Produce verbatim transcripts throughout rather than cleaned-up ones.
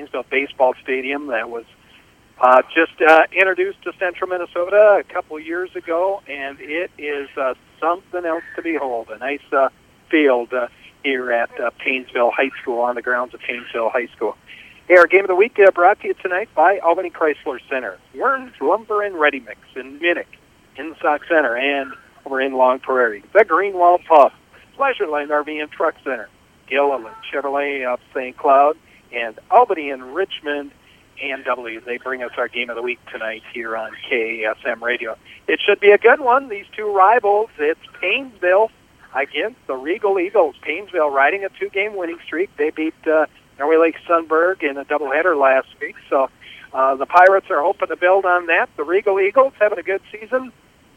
Painesville Baseball Stadium that was uh, just uh, introduced to Central Minnesota a couple years ago, and it is uh, something else to behold. A nice uh, field uh, here at uh, Painesville High School, on the grounds of Painesville High School. Hey, our game of the week uh, brought to you tonight by Albany Chrysler Center, Wern's Lumber and Ready Mix in Minnick, in Sauk Center, and over in Long Prairie. The Greenwald Pub, Pleasureland R V and Truck Center, Gilliland Chevrolet of Saint Cloud, and Albany and Richmond A and W. They bring us our game of the week tonight here on K A S M Radio. It should be a good one. These two rivals, it's Painesville against the Regal Eagles. Painesville riding a two-game winning streak. They beat uh, Norway Lake Sunberg in a doubleheader last week. So uh, the Pirates are hoping to build on that. The Regal Eagles having a good season.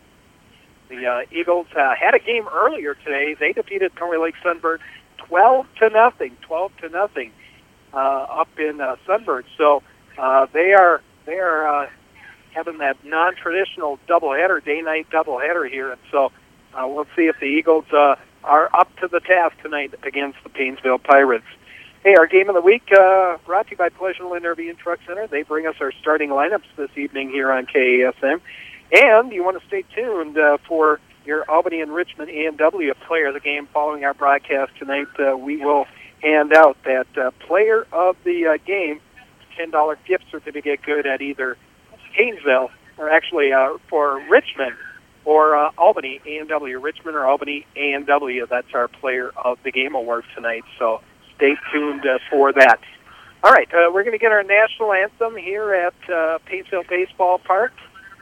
The uh, Eagles uh, had a game earlier today. They defeated Norway Lake Sunberg twelve to nothing. Twelve to nothing uh, up in uh, Sunberg. So uh, they are they are uh, having that non-traditional doubleheader, day-night doubleheader here, and so uh, we'll see if the Eagles uh, are up to the task tonight against the Painesville Pirates. Hey, our game of the week uh, brought to you by Pleasureland R V and Truck Center. They bring us our starting lineups this evening here on K A S M. And you want to stay tuned uh, for your Albany and Richmond A and W player of the game following our broadcast tonight. Uh, we will hand out that uh, player of the uh, game ten dollars gift certificate good at either Painesville, or actually uh, for Richmond, or uh, Albany A and W. Richmond or Albany A and W. That's our player of the game award tonight. So stay tuned uh, for that. All right, uh, we're going to get our national anthem here at uh, Painesville Baseball Park,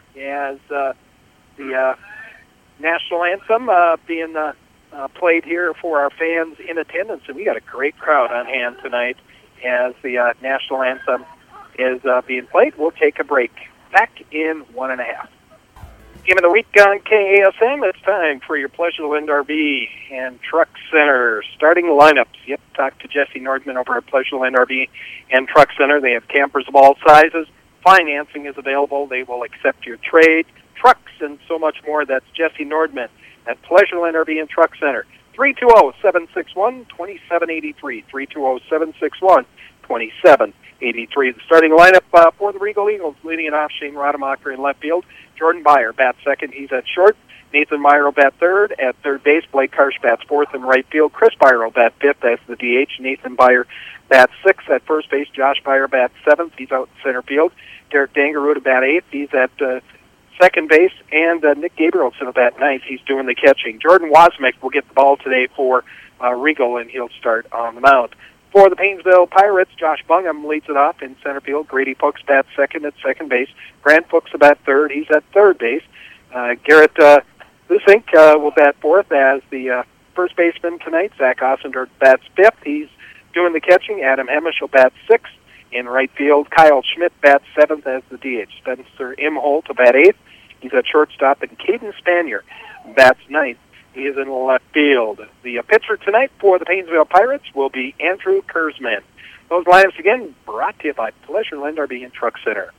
as uh, the uh, national anthem uh, being uh, uh, played here for our fans in attendance. And we got a great crowd on hand tonight as the uh, national anthem is uh, being played. We'll take a break. Back in one and a half. Game of the week on K A S M. It's time for your Pleasureland R V and Truck Center starting lineups. Yep, talk to Jesse Nordman over at Pleasureland R V and Truck Center. They have campers of all sizes. Financing is available. They will accept your trade, trucks, and so much more. That's Jesse Nordman at Pleasureland R V and Truck Center. three two zero, seven six one, two seven eight three. three two zero, seven six one, two seven eight three. The starting lineup uh, for the Regal Eagles, leading it off Shane Rademacher in left field. Jordan Byer bats second. He's at short. Nathan Meyer will bat third. At third base, Blake Karsh bats fourth in right field. Chris Byer will bat fifth. That's the D H. Nathan Byer bats sixth. At first base, Josh Byer bats seventh. He's out in center field. Derek Dangerud will bat eighth. He's at uh, second base. And uh, Nick Gabrielson will bat ninth. He's doing the catching. Jordan Wozniak will get the ball today for uh, Regal, and he'll start on the mound. For the Painesville Pirates, Josh Bungham leads it off in center field. Grady Fuchs bats second at second base. Grant Fuchs will bat third. He's at third base. Uh, Garrett uh, Lusink uh, will bat fourth as the uh, first baseman tonight. Zach Ossendorf bats fifth. He's doing the catching. Adam Hemish will bat sixth in right field. Kyle Schmidt bats seventh as the D H. Spencer Imholt will bat eighth. He's at shortstop. And Caden Spanier bats ninth. He is in left field. The uh, pitcher tonight for the Painesville Pirates will be Andrew Kurzman. Those lineups again brought to you by Pleasureland R V and Truck Center.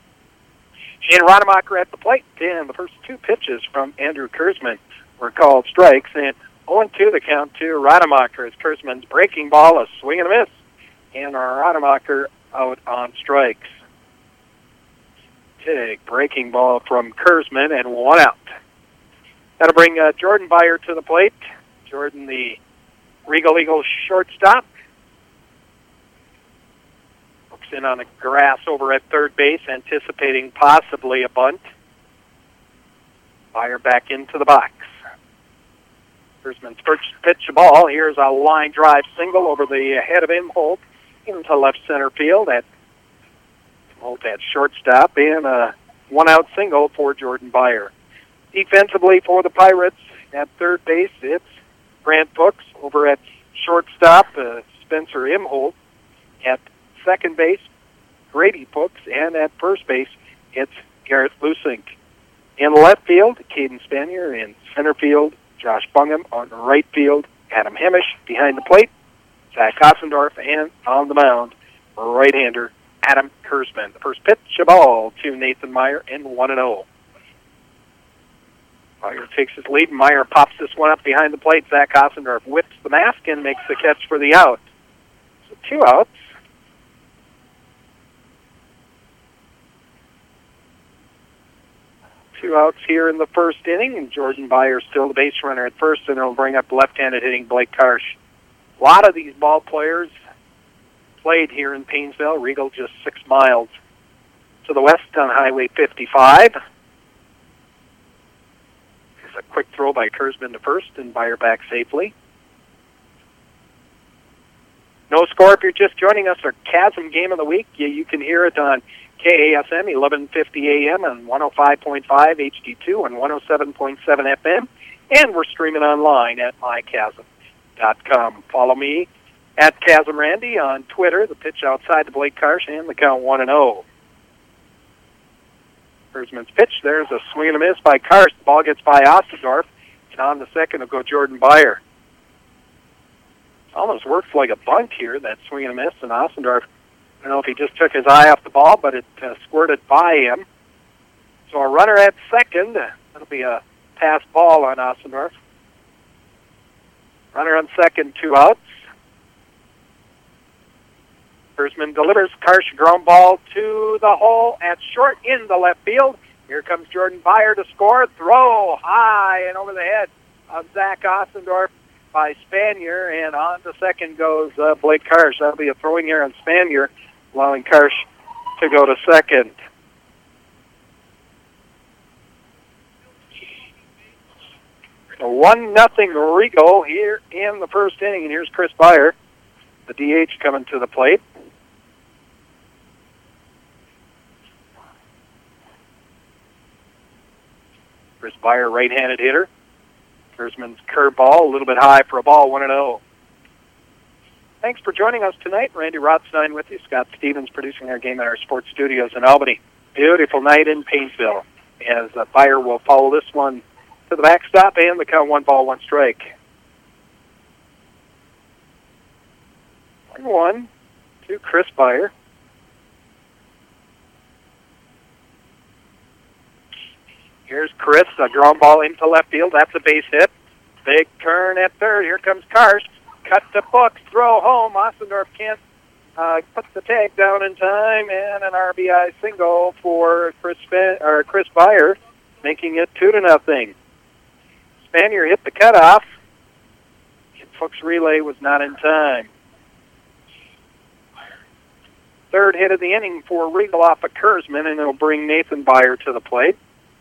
Shane Rademacher at the plate, and the first two pitches from Andrew Kurzman were called strikes, and oh and two the count to Rademacher as Kurzman's breaking ball, a swing and a miss, and Rademacher out on strikes. Big breaking ball from Kurzman, and one out. That'll bring uh, Jordan Byer to the plate. Jordan, the Regal Eagles shortstop. Looks in on the grass over at third base, anticipating possibly a bunt. Byer back into the box. Kurzman's first pitch the ball. Here's a line drive single over the head of Imholt into left center field. At Imholt at shortstop, and a one-out single for Jordan Byer. Defensively for the Pirates at third base, it's Grant Fuchs. Over at shortstop, uh, Spencer Imholt. At second base, Grady Fuchs. And at first base, it's Garrett Lusink. In left field, Caden Spanier. In center field, Josh Bungham. On right field, Adam Hemish. Behind the plate, Zach Ossendorf. And on the mound, right-hander Adam Kurzman. The first pitch, a ball to Nathan Meyer, and one and oh. Meyer takes his lead. Meyer pops this one up behind the plate. Zach Ossendorf whips the mask and makes the catch for the out. So two outs. Two outs here in the first inning, and Jordan Byer still the base runner at first, and it'll bring up left-handed hitting Blake Karsh. A lot of these ball players played here in Painesville. Regal just six miles to the west on Highway fifty-five. There's a quick throw by Kurzman to first, and Byer back safely. No score if you're just joining us. Our Chasm Game of the Week. You, you can hear it on K A S M, eleven fifty A M and one oh five point five H D two and one oh seven point seven F M. And we're streaming online at my chasm dot com. Follow me at Chasm Randy on Twitter. The pitch outside to Blake Karsh, and the count one and oh. Kurzman's pitch. There's a swing and a miss by Karsh. The ball gets by Ostendorf, and on the second will go Jordan Byer. Almost works like a bunt here, that swing and a miss, and Ostendorf, I don't know if he just took his eye off the ball, but it uh, squirted by him. So a runner at second. That'll be a pass ball on Ostendorf. Runner on second, two outs. Kurzman delivers. Karsh ground ball to the hole at short in the left field. Here comes Jordan Byer to score. Throw high and over the head of Zach Ostendorf by Spanier, and on to second goes uh, Blake Karsh. That'll be a throwing error on Spanier, allowing Karsh to go to second. So one nothing Regal here in the first inning, and here's Chris Byer, the D H, coming to the plate. Chris Byer, right-handed hitter. Kurzman's curveball, a little bit high for a ball, one and oh. Thanks for joining us tonight. Randy Rothstein with you. Scott Stevens producing our game at our sports studios in Albany. Beautiful night in Painesville, as uh, Byer will follow this one to the backstop, and the count one ball, one strike. one one to Chris Byer. Here's Chris, a ground ball into left field. That's a base hit. Big turn at third. Here comes Karsh. Cut the book, throw home. Ostendorf can't uh, put the tag down in time, and an R B I single for Chris Span- or Chris Byer, making it two to nothing. Spanier hit the cutoff. Fuchs relay was not in time. Third hit of the inning for Regal off of Kurzman, and it'll bring Nathan Byer to the plate.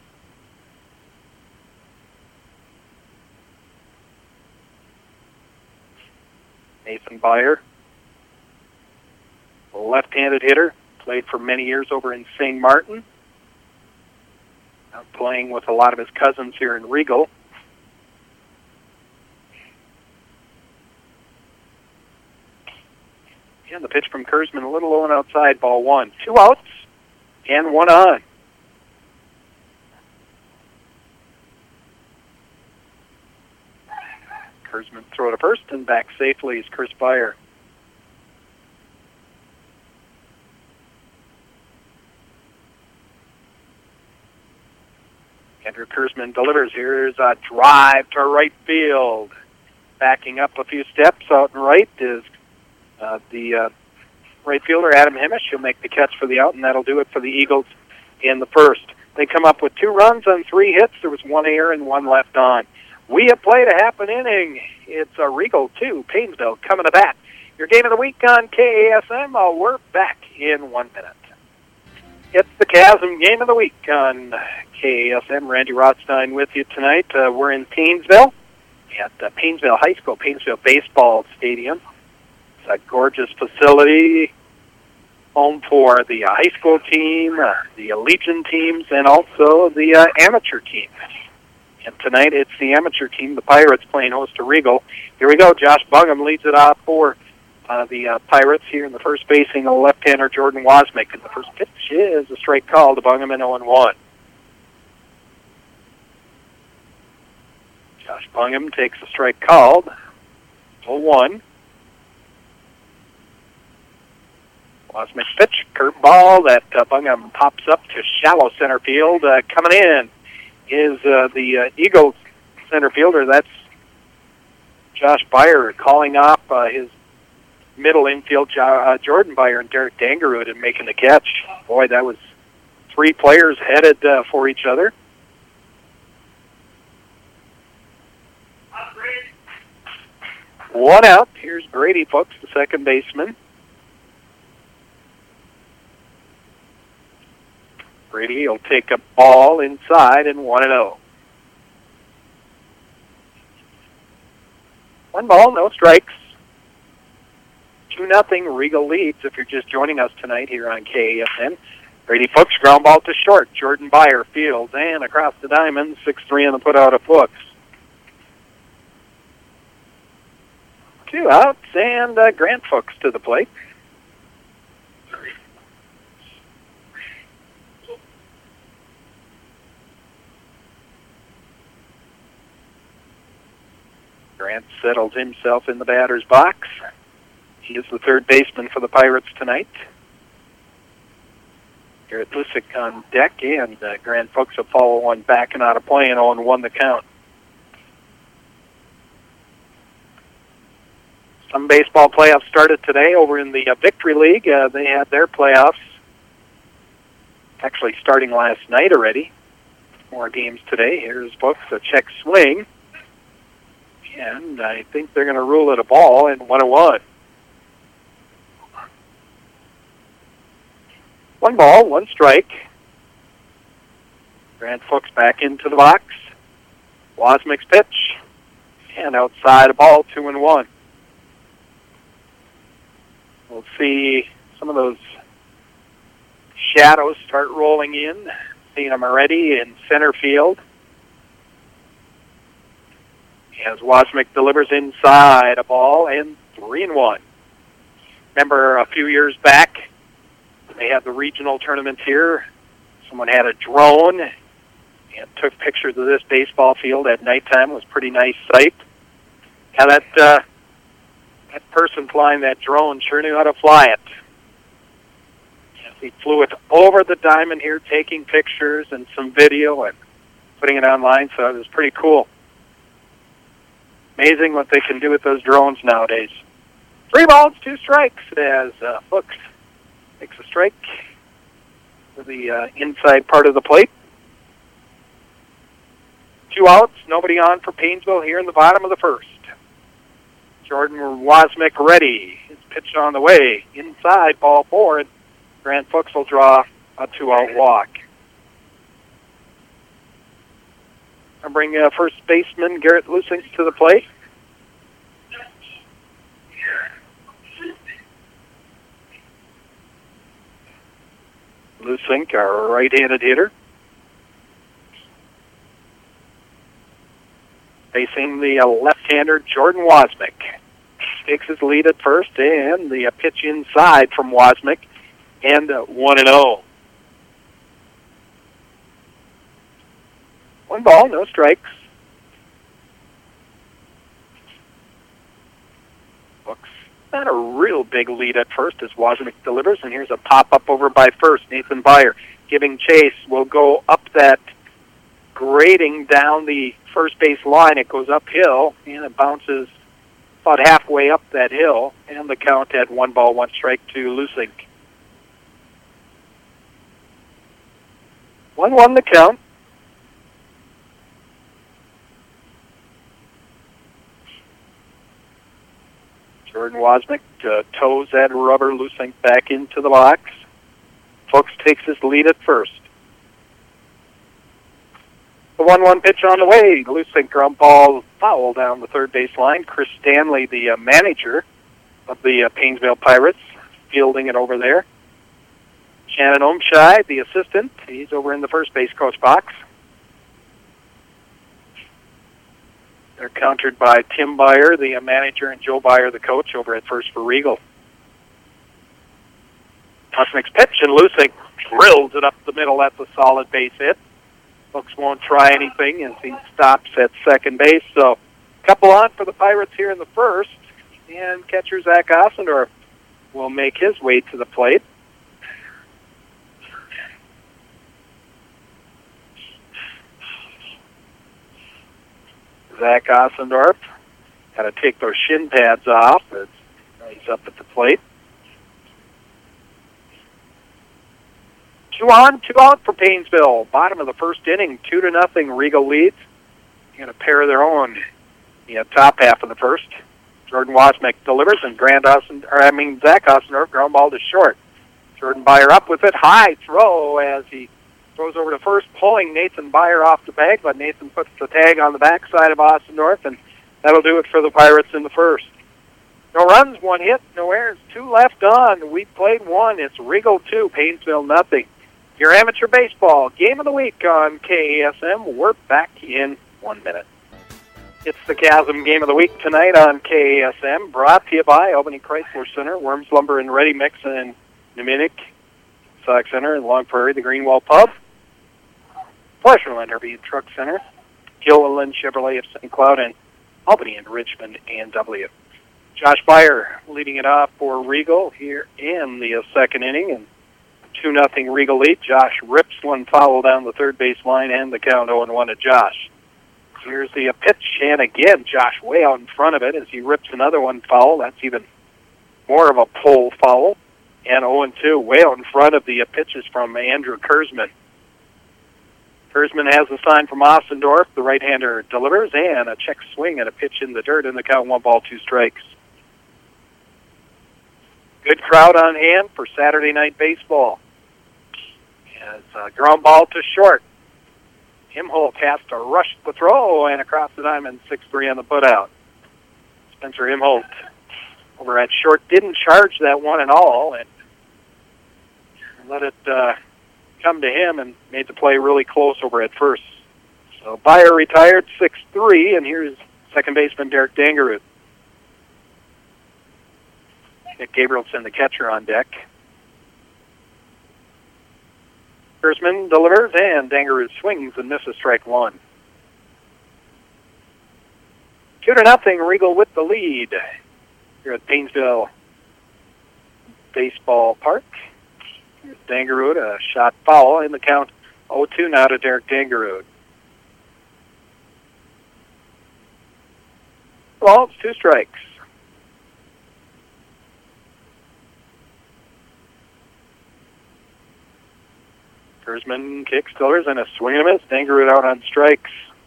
Nathan Byer, a left-handed hitter, played for many years over in Saint Martin. Now playing with a lot of his cousins here in Regal. And the pitch from Kurzman, a little low and outside, ball one. Two outs and one on. Kurzman throw to first, and back safely is Chris Byer. Andrew Kurzman delivers. Here's a drive to right field. Backing up a few steps out and right is uh, the uh, right fielder, Adam Hemish. He'll make the catch for the out, and that'll do it for the Eagles in the first. They come up with two runs on three hits. There was one error and one left on. We have played a half an inning. It's a Regal two, Painesville coming to bat. Your game of the week on K A S M. Uh, we're back in one minute. It's the Chasm Game of the Week on K A S M. Randy Rothstein with you tonight. Uh, we're in Painesville at uh, Painesville High School, Painesville Baseball Stadium. It's a gorgeous facility, home for the uh, high school team, uh, the Legion teams, and also the uh, amateur team. And tonight it's the amateur team, the Pirates, playing host to Regal. Here we go. Josh Bungham leads it off for uh, the uh, Pirates here in the first basing, the left-hander Jordan Wozniak. And the first pitch is a straight call to Bungham, and oh and one. Josh Bungham takes a strike called. oh one. Wozniak pitch, curveball that uh, Bungham pops up to shallow center field. Uh, coming in is uh, the uh, Eagles center fielder. That's Josh Byer calling off uh, his middle infield, jo- uh, Jordan Byer and Derek Dangerud, and making the catch. Boy, that was three players headed uh, for each other. One out. Here's Brady Fuchs, the second baseman. Brady will take a ball inside and one and oh. One ball, no strikes. Two nothing. Regal leads. If you're just joining us tonight here on K A F N. Brady Fuchs ground ball to short. Jordan Byer fields and across the diamond. six three on the putout of Fuchs. Two outs and uh, Grant Fuchs to the plate. Grant settles himself in the batter's box. He is the third baseman for the Pirates tonight. Garrett Lusick on deck, and uh, Grant Fuchs will follow one back and out of play and oh and one the count. Some baseball playoffs started today over in the uh, Victory League. Uh, they had their playoffs actually starting last night already. More games today. Here's Fuchs, a check swing. And I think they're going to rule it a ball in one and one. One ball, one strike. Grant Fuchs back into the box. Wozniak's pitch. And outside a ball, two and one. We'll see some of those shadows start rolling in. Seeing them already in center field. As Wozniak delivers inside a ball and three and one. Remember a few years back, they had the regional tournament here. Someone had a drone and took pictures of this baseball field at nighttime. It was a pretty nice sight. Now that uh, that person flying that drone sure knew how to fly it. He flew it over the diamond here, taking pictures and some video and putting it online, so it was pretty cool. Amazing what they can do with those drones nowadays. Three balls, two strikes as uh, Fuchs takes a strike to the uh, inside part of the plate. Two outs, nobody on for Painesville here in the bottom of the first. Jordan Wozniak ready. His pitch on the way. Inside, ball four, and Grant Fuchs will draw a two-out walk. I'll bring uh, first baseman Garrett Lusick to the plate. Lusick, our right-handed hitter. Facing the uh, left-hander Jordan Wozniak. Takes his lead at first, and the uh, pitch inside from Wozniak, and uh, one and oh. One ball, no strikes. Fuchs not a real big lead at first as Wozniak delivers, and here's a pop-up over by first. Nathan Byer giving chase. Will go up that grading down the first base line. It goes uphill, and it bounces about halfway up that hill, and the count at one ball, one strike to Lusick. one one the count. Jordan Wozniak uh, toes that rubber Lusick back into the box. Fuchs takes his lead at first. The one one pitch on the way. Lusick ground ball foul down the third base line. Chris Stanley, the uh, manager of the uh, Painesville Pirates, fielding it over there. Shannon Omshide, the assistant, he's over in the first base coach box. They're countered by Tim Byer, the uh, manager, and Joe Byer, the coach, over at first for Regal. Wozniak's pitch, and Lusick drills it up the middle. That's a solid base hit. Fuchs won't try anything as he stops at second base. So, a couple on for the Pirates here in the first. And catcher Zach Ossendorf will make his way to the plate. Zach Ossendorf got to take those shin pads off. It's, he's up at the plate. Two on, two out for Painesville. Bottom of the first inning, two to nothing. Regal leads. Going to pair their own in the top half of the first. Jordan Wozniak delivers, and Grant Austin, or I mean Zach Ostendorf, ground ball to short. Jordan Byer up with it, high throw as he throws over to first, pulling Nathan Byer off the bag, but Nathan puts the tag on the backside of Ostendorf, and that'll do it for the Pirates in the first. No runs, one hit, no errors, two left on. We played one. It's Regal two, Painesville nothing. Your amateur baseball game of the week on K A S M. We're back in one minute. It's the Chasm game of the week tonight on K A S M, brought to you by Albany Chrysler Center, Worms Lumber and Ready Mix in Neminik, Sauk Center in Long Prairie, the Greenwall Pub, Pleasureland R V and Truck Center, Gilliland Chevrolet of Saint Cloud, and Albany and Richmond and W. Josh Byer leading it off for Regal here in the second inning, and two nothing Regal lead. Josh rips one foul down the third base line, and the count oh and one to Josh. Here's the pitch, and again, Josh way out in front of it as he rips another one foul. That's even more of a pull foul. And oh and two, way out in front of the pitches from Andrew Kurzman. Kurzman has a sign from Ostendorf. The right-hander delivers, and a check swing and a pitch in the dirt, and the count one ball, two strikes. Good crowd on hand for Saturday night baseball. As a ground ball to short. Himholt has to rush the throw, and across the diamond, six three on the putout. Spencer Himholt over at short didn't charge that one at all, and let it uh, come to him and made the play really close over at first. So Byer retired, six three, and here's second baseman Derek Dangerud. Nick Gabrielson, the catcher, on deck. Kurzman delivers, and Dangerud swings and misses strike one. Two to nothing, Regal with the lead here at Painesville Baseball Park. Here's Dangerud, a shot foul, in the count oh two now to Derek Dangerud. Well, it's two strikes. Kurzman kicks, delivers, and a swing and a miss. Dangerud out on strikes.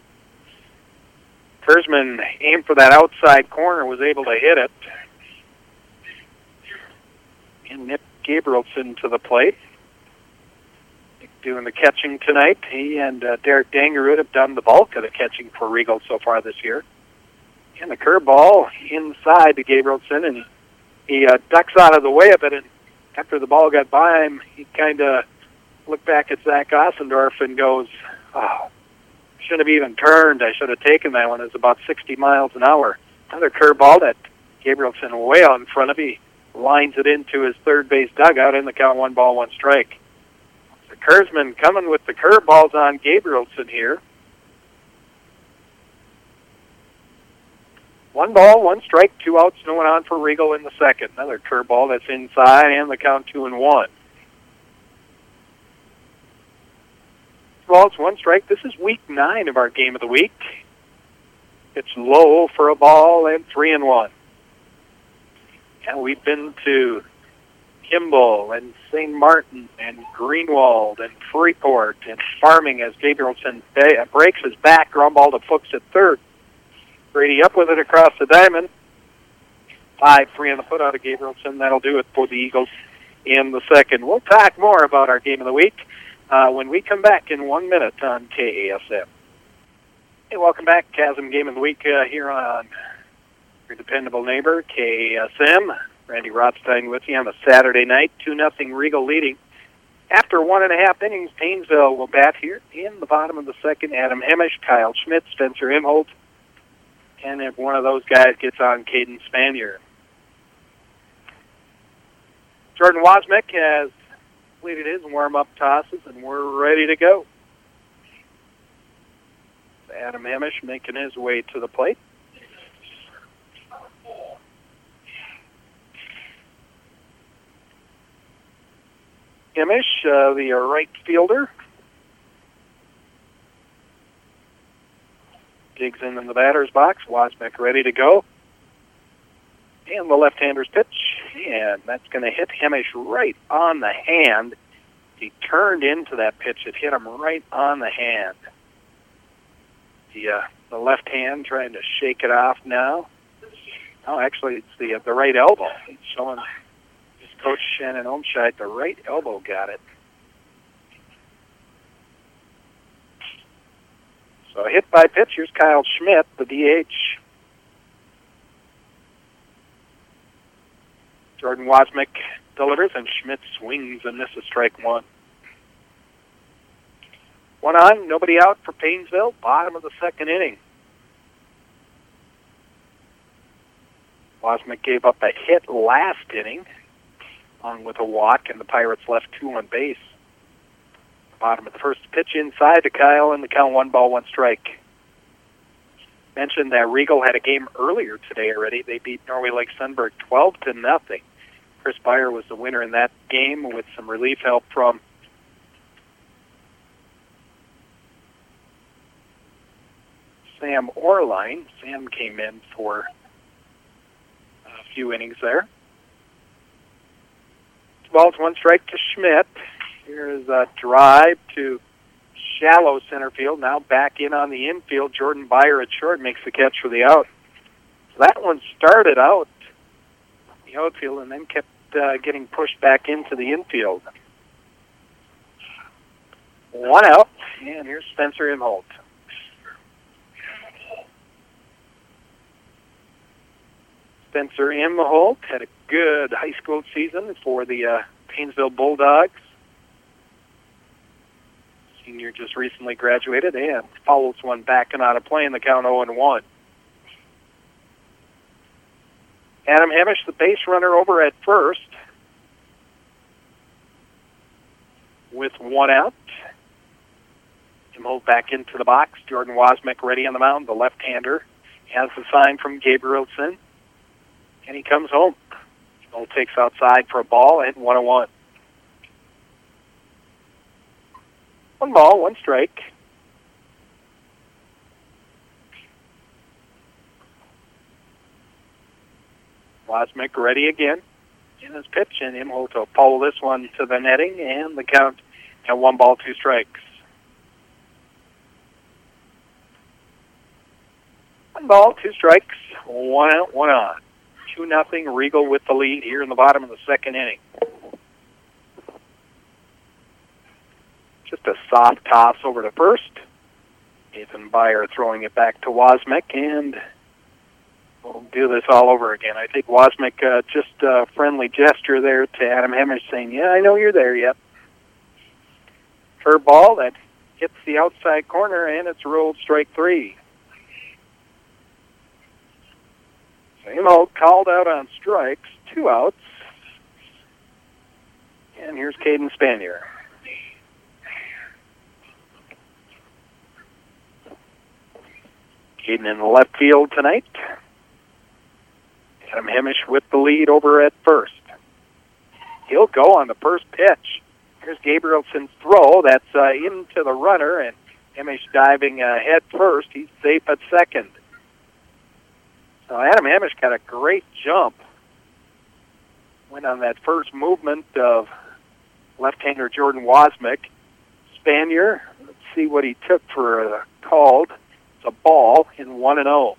Kurzman aimed for that outside corner, was able to hit it. And Nick Gabrielson to the plate. Nick doing the catching tonight. He and uh, Derek Dangerud have done the bulk of the catching for Regal so far this year. And the curveball inside to Gabrielson, and he uh, ducks out of the way of it, and after the ball got by him, he kind of looked back at Zach Ostendorf and goes, oh, should have even turned. I should have taken that one. It's about sixty miles an hour. Another curveball that Gabrielson way out in front of him. Lines it into his third base dugout, in the count one ball, one strike. So Kurzman coming with the curveballs on Gabrielson here. One ball, one strike, two outs, no one on for Regal in the second. Another curveball that's inside, and the count two and one. Well, it's one strike. This is week nine of our game of the week. It's low for a ball and three and one. And we've been to Kimball and Saint Martin and Greenwald and Freeport and Farming as Gabrielson breaks his back. Ground ball to Fuchs at third. Brady up with it across the diamond. five three on the put out of Gabrielson. That'll do it for the Eagles in the second. We'll talk more about our game of the week Uh, when we come back in one minute on K A S M. Hey, welcome back. Chasm Game of the Week uh, here on your dependable neighbor, K A S M. Randy Rothstein with you on a Saturday night. two nothing Regal leading. After one and a half innings, Painesville will bat here in the bottom of the second. Adam Hemish, Kyle Schmidt, Spencer Himholt. And if one of those guys gets on, Caden Spanier. Jordan Wozniak has completed his warm-up tosses, and we're ready to go. Adam Hemish making his way to the plate. Hemish, uh, the right fielder, digs in in the batter's box. Wozniak ready to go. And the left-hander's pitch, and that's going to hit Hemish right on the hand. He turned into that pitch. It hit him right on the hand. The, uh, the left hand trying to shake it off now. Oh, actually, it's the uh, the right elbow. It's showing his coach Shannon Olmscheid the right elbow got it. So hit by pitch. Here's Kyle Schmidt, the D H. Jordan Wozniak delivers, and Schmidt swings and misses strike one. One on, nobody out for Painesville. Bottom of the second inning. Wozniak gave up a hit last inning on with a walk, and the Pirates left two on base. Bottom of the first pitch inside to Kyle, and the count one ball, one strike. Mentioned that Regal had a game earlier today already. They beat Norway Lake Sunburg twelve to nothing. Chris Beyer was the winner in that game with some relief help from Sam Orline. Sam came in for a few innings there. Two balls, one strike to Schmidt. Here's a drive to shallow center field. Now back in on the infield. Jordan Beyer at short makes the catch for the out. So that one started out the outfield and then kept uh, getting pushed back into the infield. One out, and here's Spencer Imholt. Spencer Imholt had a good high school season for the uh, Painesville Bulldogs. Senior just recently graduated and fouls one back and out of play in the count oh and one. Adam Hemish, the base runner, over at first with one out. Imholt back into the box. Jordan Wozniak ready on the mound, the left-hander. Has the sign from Gabrielson. And he comes home. Imholt takes outside for a ball at one and one. One ball, one strike. Wozniak ready again in his pitch, and Imholt will pull this one to the netting, and the count at one ball, two strikes. One ball, two strikes, one out, one on. Two nothing. Regal with the lead here in the bottom of the second inning. Just a soft toss over to first. Nathan Beyer throwing it back to Wozniak, and we'll do this all over again. I think Wozniak uh, just a friendly gesture there to Adam Hemish saying, yeah, I know you're there yet. Curveball that hits the outside corner, and it's rolled strike three. Imholt called out on strikes, two outs. And here's Caden Spanier. Caden in the left field tonight. Adam Hemish with the lead over at first. He'll go on the first pitch. Here's Gabrielson's throw. That's uh, into the runner, and Hemish diving uh, head first. He's safe at second. So Adam Hemish got a great jump. Went on that first movement of left-hander Jordan Wozniak. Spanier, let's see what he took for uh, called. It's a ball in one and oh.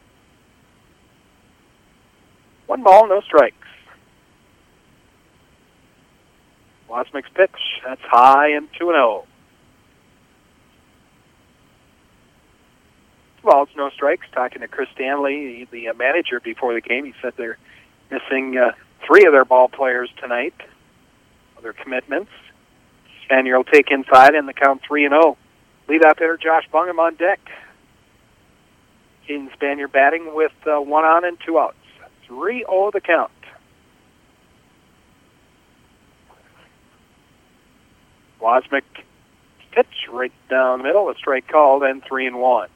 One ball, no strikes. Wozniak's pitch, that's high and two and oh. Well, it's no strikes. Talking to Chris Stanley, the uh, manager, before the game, he said they're missing uh, three of their ball players tonight, other commitments. Spanier will take inside in the count three and oh. Leadoff hitter Josh Bungham on deck. Caden Spanier batting with uh, one on and two outs. three oh the count. Wozniak pitch right down the middle, a strike called, and three and one.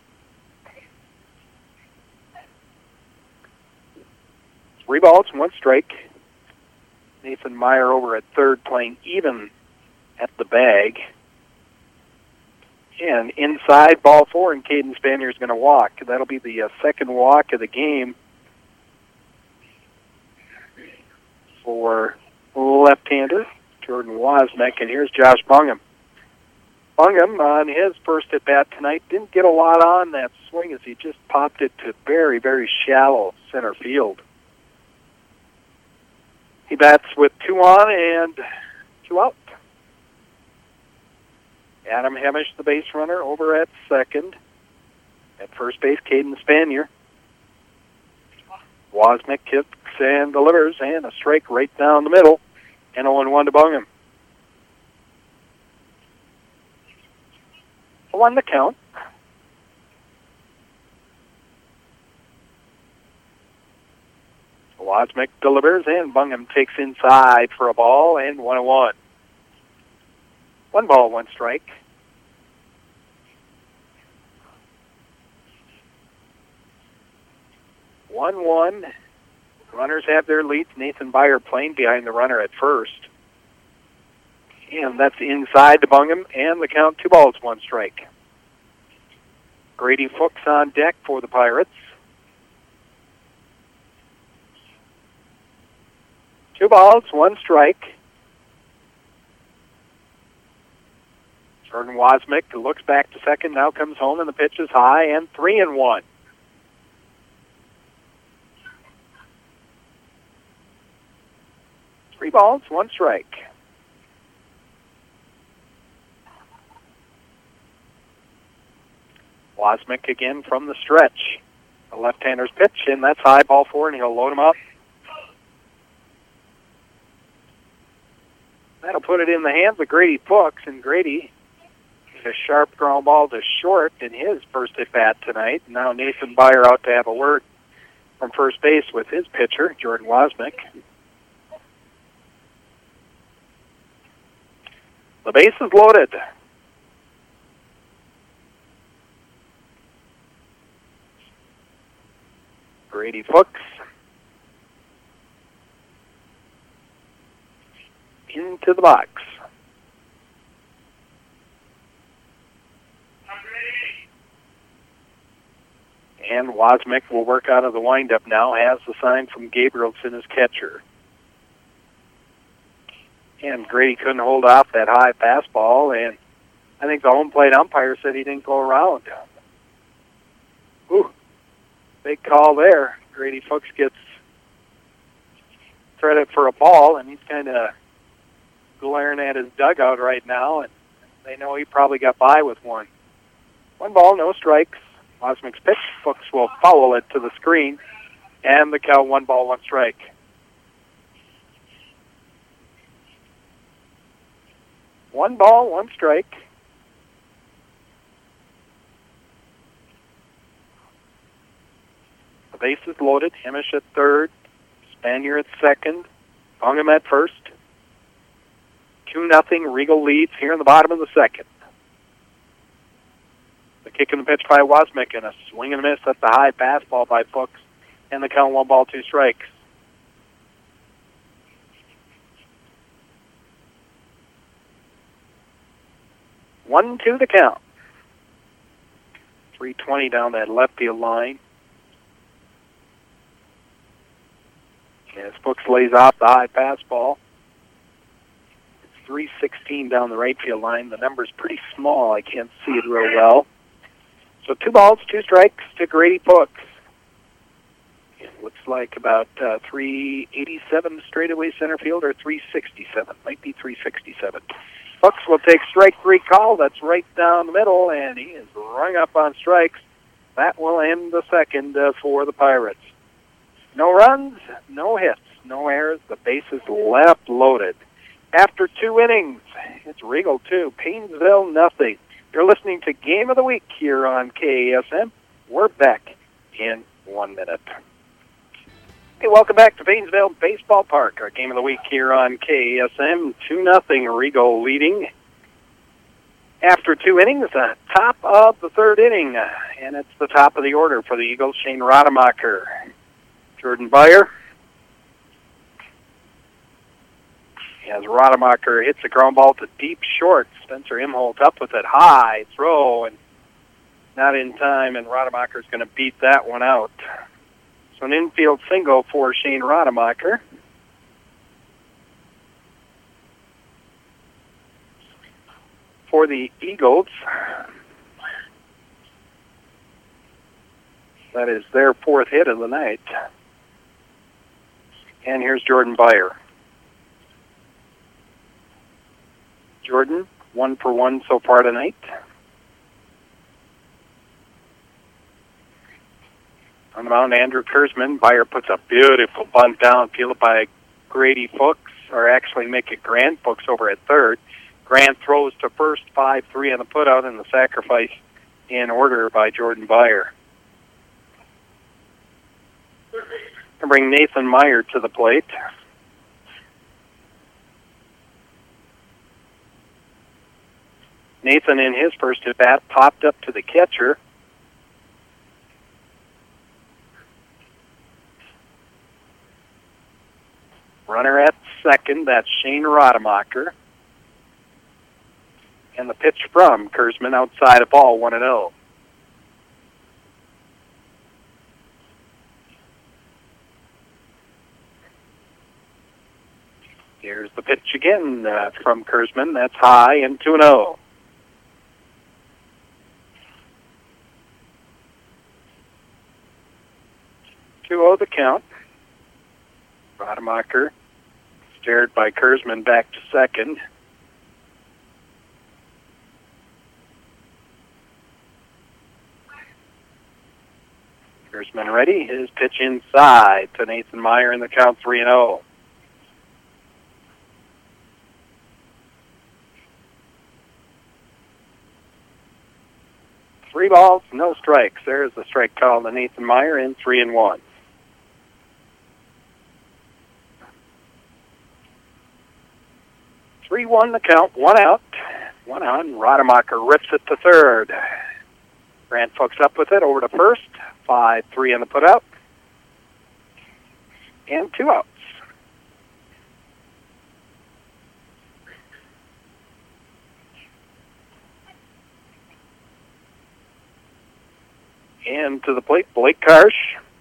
Three balls, one strike. Nathan Meyer over at third playing even at the bag. And inside, ball four, and Caden Spanier is going to walk. That'll be the uh, second walk of the game for left-hander Jordan Wozniak. And here's Josh Bungham. Bungham, on his first at-bat tonight, didn't get a lot on that swing as he just popped it to very, very shallow center field. He bats with two on and two out. Adam Hemish, the base runner, over at second. At first base, Caden Spanier. Wozniak kicks and delivers, and a strike right down the middle. And oh one to Bungum. One the count. Wozniak delivers, and Bungum takes inside for a ball, and one and one. One ball, one strike. one one. Runners have their leads. Nathan Byer playing behind the runner at first. And that's inside to Bungum, and the count two balls, one strike. Grady Fuchs on deck for the Pirates. Two balls, one strike. Jordan Wozniak looks back to second, now comes home, and the pitch is high, and three and one. Three balls, one strike. Wozniak again from the stretch. The left-hander's pitch, and that's high, ball four, and he'll load him up. That'll put it in the hands of Grady Fuchs, and Grady a sharp ground ball to short in his first at bat tonight. Now Nathan Byer out to have a word from first base with his pitcher, Jordan Wozniak. The base is loaded. Grady Fuchs into the box. And Wozniak will work out of the windup now, has the sign from Gabrielson as catcher. And Grady couldn't hold off that high fastball, and I think the home plate umpire said he didn't go around. Ooh, big call there. Grady Fuchs gets credit for a ball, and he's kind of glaring at his dugout right now, and they know he probably got by with one. One ball, no strikes. Wozniak's pitch. Fuchs will foul it to the screen, and the count one ball, one strike. One ball, one strike. The base is loaded. Hemish at third. Spanier at second. Bungum at first. Two nothing. Regal leads here in the bottom of the second. The kick and the pitch by Wozniak, and a swing and a miss at the high fastball by Fuchs, and the count one ball, two strikes. One, two, the count. three twenty down that left field line. As Fuchs lays off the high fastball. It's three sixteen down the right field line. The number's pretty small. I can't see it real well. So two balls, two strikes to Grady Fuchs. It looks like about uh, three eighty-seven straightaway center field, or three sixty-seven. Might be three sixty-seven. Fuchs will take strike three call. That's right down the middle, and he is rung up on strikes. That will end the second uh, for the Pirates. No runs, no hits, no errors. The base is left loaded. After two innings, it's Regal two, Paynesville nothing. You're listening to Game of the Week here on K A S M. We're back in one minute. Hey, welcome back to Paynesville Baseball Park. Our Game of the Week here on K A S M. two nothing, Regal leading. After two innings, uh, top of the third inning, uh, and it's the top of the order for the Eagles, Shane Rademacher. Jordan Byer. As Rademacher hits a ground ball to deep short, Spencer Imholt up with it high throw, and not in time, and Rademacher's going to beat that one out. So an infield single for Shane Rademacher. For the Eagles, that is their fourth hit of the night. And here's Jordan Byer. Jordan, one for one so far tonight. On the mound, Andrew Kurzman. Beyer puts a beautiful bunt down, fielded by Grady Fuchs, or actually make it Grant Fuchs over at third. Grant throws to first, five three on the putout, and the sacrifice in order by Jordan Beyer. And bring Nathan Meyer to the plate. Nathan, in his first at bat, popped up to the catcher. Runner at second, that's Shane Rademacher. And the pitch from Kurzman outside of ball, one and oh. Here's the pitch again uh, from Kurzman. That's high and two and oh. two oh the count. Rademacher stared by Kurzman back to second. Kurzman ready. His pitch inside to Nathan Meyer in the count three and oh. Three balls, no strikes. There's the strike call to Nathan Meyer in three and one. three one the count, one out. One out, and Rademacher rips it to third. Grant Fuchs up with it, over to first. five three on the putout. And two outs. And to the plate, Blake Karsh.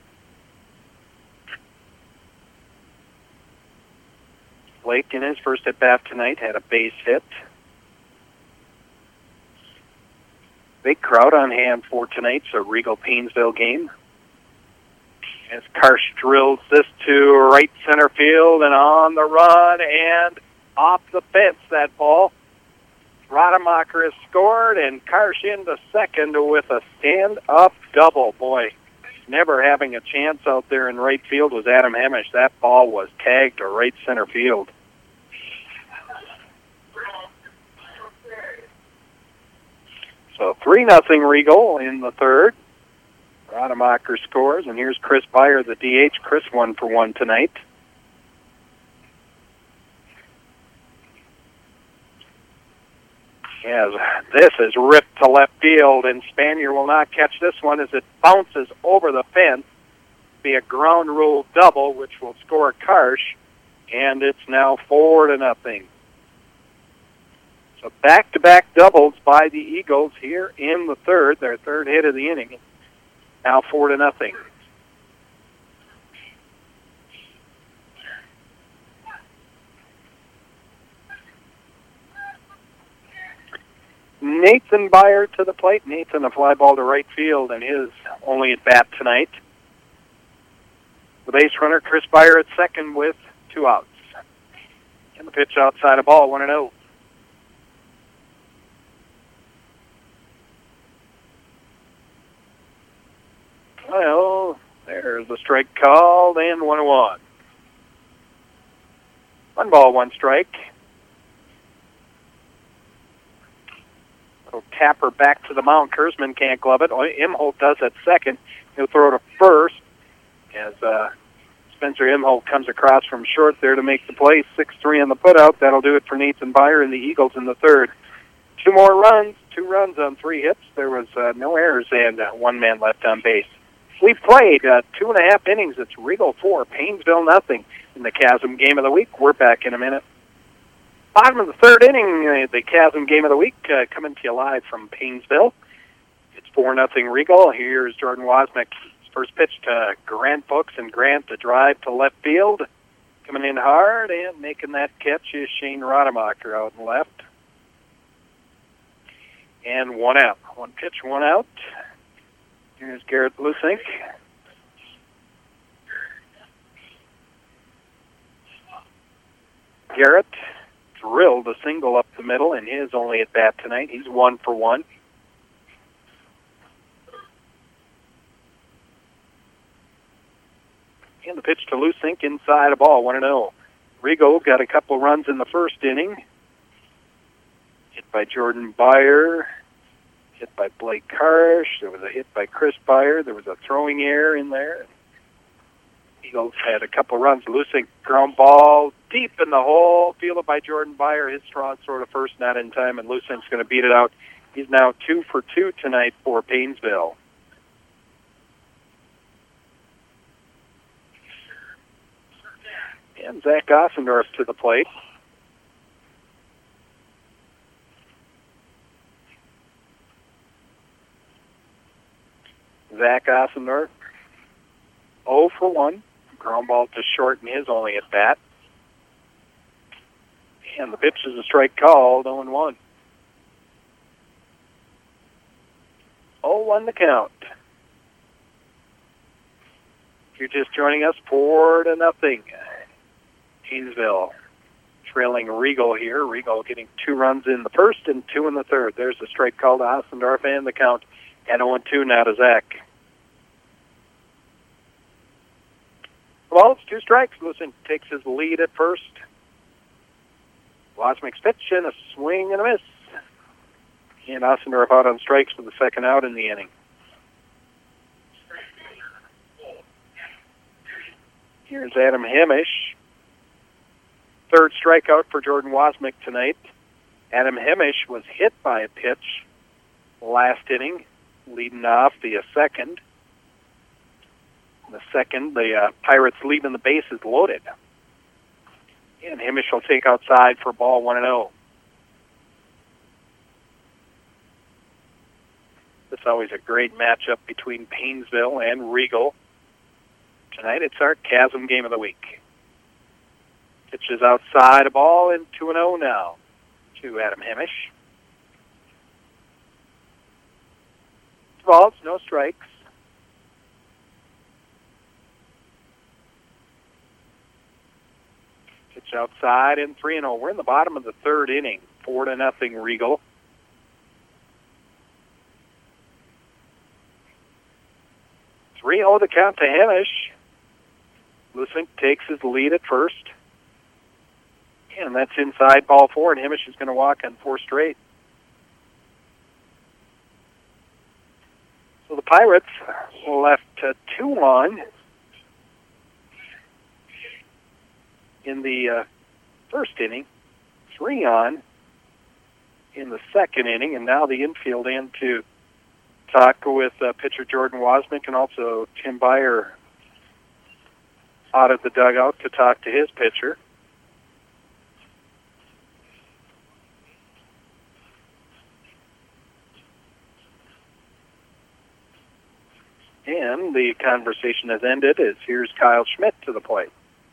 Blake, in his first at-bat tonight, had a base hit. Big crowd on hand for tonight's a Regal Painesville game. As Karsh drills this to right center field and on the run and off the fence, that ball. Rademacher has scored, and Karsh into second with a stand-up double. Boy, never having a chance out there in right field was Adam Hamish. That ball was tagged to right center field. So three nothing Regal in the third. Rademacher scores, and here's Chris Beyer, the D H. Chris one for one tonight. Yes, this is ripped to left field, and Spanier will not catch this one as it bounces over the fence. Be a ground rule double, which will score Karsh, and it's now four to nothing. So back-to-back doubles by the Eagles here in the third, their third hit of the inning. Now four to nothing. Nathan Beyer to the plate. Nathan, a fly ball to right field, and his only at bat tonight. The base runner, Chris Beyer, at second with two outs. And the pitch outside of ball, one and oh. Well, there's the strike called, and one and one. One ball, one strike. So Tapper back to the mound. Kurzman can't glove it. Imholt does at second. He'll throw to first as uh, Spencer Imholt comes across from short there to make the play. six three on the putout. That'll do it for Nathan Beyer and the Eagles in the third. Two more runs, two runs on three hits. There was uh, no errors and uh, one man left on base. We played uh, two and a half innings. It's Regal four, Painesville nothing in the Chasm Game of the Week. We're back in a minute. Bottom of the third inning, uh, the Chasm Game of the Week, uh, coming to you live from Painesville. It's four nothing Regal. Here's Jordan Wozniak's first pitch to Grant Fuchs, and Grant to drive to left field. Coming in hard and making that catch is Shane Rademacher out and left. And one out. One pitch, one out. Here's Garrett Lusink. Garrett drilled a single up the middle in his only at bat tonight. He's one for one. And the pitch to Lusink inside a ball, one and oh. Rigo got a couple runs in the first inning. Hit by Jordan Byer. Hit by Blake Karsh. There was a hit by Chris Byer. There was a throwing error in there. Eagles had a couple runs. Lusink ground ball deep in the hole. Fielded by Jordan Byer. His strong throw to first, not in time, and Lusink's going to beat it out. He's now two for two tonight for Painesville. And Zach Ossendorf to the plate. Zach Ossendorf, oh for one. Ground ball to short in his only at bat. And the pitch is a strike called, oh and one. oh one the count. If you're just joining us, four to nothing. Painesville trailing Regal here. Regal getting two runs in the first and two in the third. There's the strike called to Ossendorf and the count at oh and two now to Zach. Well, it's two strikes. Lusink takes his lead at first. Wasmick's pitch and a swing and a miss. And Ossendorf out on strikes for the second out in the inning. Here's Adam Hemish. Third strikeout for Jordan Wasmick tonight. Adam Hemish was hit by a pitch last inning, leading off the uh, second. The second, the uh, Pirates leaving the bases loaded. And Hemish will take outside for ball one and oh. It's always a great matchup between Painesville and Regal. Tonight it's our Chasm game of the week. Pitches outside a ball and two and oh now to Adam Hemish. Balls, no strikes. Pitch outside and three and oh. We're in the bottom of the third inning. Four to nothing Regal. three oh the count to Hemish. Lusink takes his lead at first. And that's inside ball four, and Hemish is going to walk on four straight. So the Pirates left uh, two on in the uh, first inning, three on in the second inning, and now the infield in to talk with uh, pitcher Jordan Wasmick and also Tim Byer out of the dugout to talk to his pitcher. And the conversation has ended as here's Kyle Schmidt to the plate.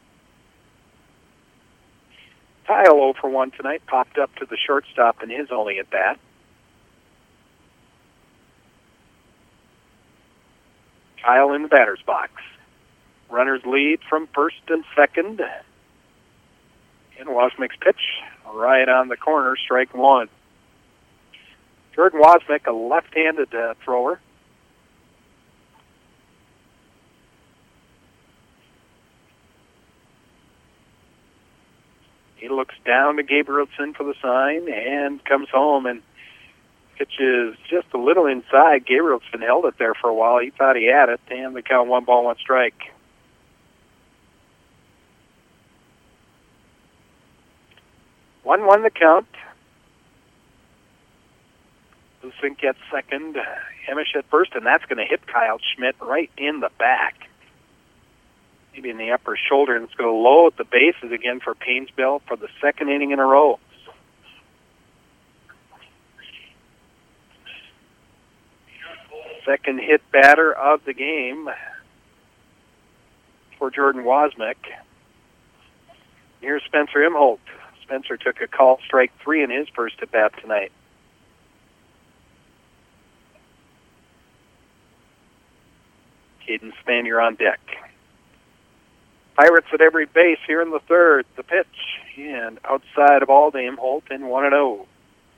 Kyle oh for one tonight, popped up to the shortstop in his only at bat. Kyle in the batter's box. Runners lead from first and second. And Wasmick's pitch right on the corner, strike one. Jordan Wasmick, a left-handed uh, thrower. He looks down to Gabrielson for the sign and comes home and pitches just a little inside. Gabrielson held it there for a while. He thought he had it, and the count one ball, one strike. one one the count. Lusink gets second. Hemish at first, and that's going to hit Kyle Schmidt right in the back. Maybe in the upper shoulder, and it's going to low at the bases again for Painesville for the second inning in a row. Second hit batter of the game for Jordan Wasmick. Here's Spencer Imholt. Spencer took a call strike three in his first at bat tonight. Caden Spanier on deck. Pirates at every base here in the third. The pitch, and outside of all, Holt in one and oh.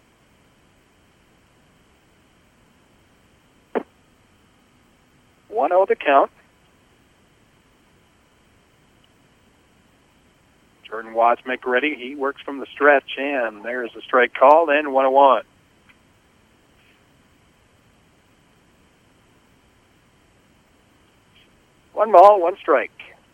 one oh the count. Jordan Wozniak ready. He works from the stretch, and there's a strike called, and one oh one. One ball, one strike.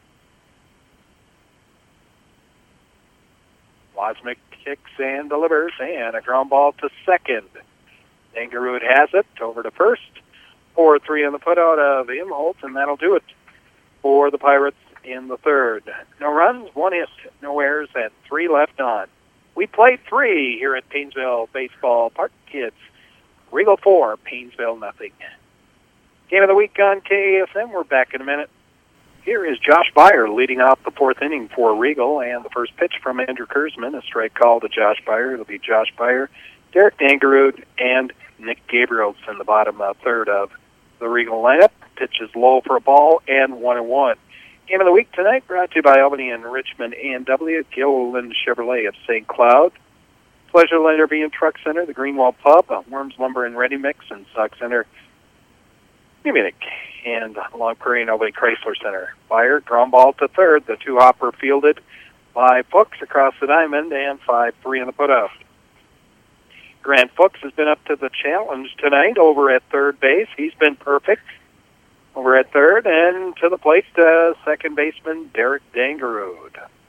Wozniak kicks and delivers, and a ground ball to second. Dangerud has it over to first. four three on the putout of Imholt, and that'll do it for the Pirates in the third. No runs, one hit, no errors, and three left on. We played three here at Paynesville Baseball Park, kids. Regal four, Paynesville nothing. Game of the week on K A S M. We're back in a minute. Here is Josh Beyer leading off the fourth inning for Regal, and the first pitch from Andrew Kurzman, a strike call to Josh Beyer. It'll be Josh Beyer, Derek Dangerud, and Nick Gabriels in the bottom uh, third of the Regal lineup. Pitch is low for a ball, and one and one. Game of the week tonight brought to you by Albany and Richmond A and W, Gilliland Chevrolet of Saint Cloud, Pleasure Lender B and Truck Center, the Greenwall Pub, Worms Lumber and Ready Mix, and Sock Center, New Munich, and Long Prairie and Albany Chrysler Center. Fire, ground ball to third. The two hopper fielded by Fuchs across the diamond, and five three in the putout. Grant Fuchs has been up to the challenge tonight over at third base. He's been perfect over at third, and to the plate, uh, second baseman Derek Dangerud.